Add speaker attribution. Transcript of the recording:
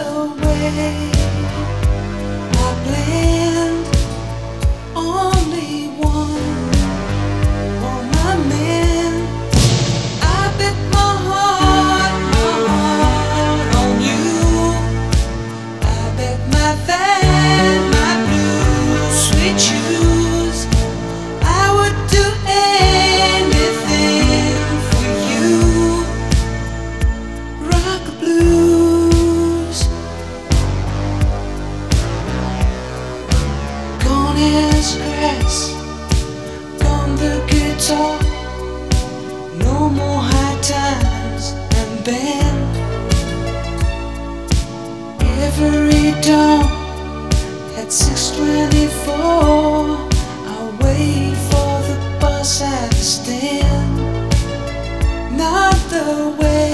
Speaker 1: the way I planned. Only one my man. I bet my heart on you. I bet my van, my blue sweet shoes. I would do anything for you. Rock blues. Gone is grass, gone the guitar. No more high times and band. Every dawn at 6:24, I wait for the bus at the stand. Not the way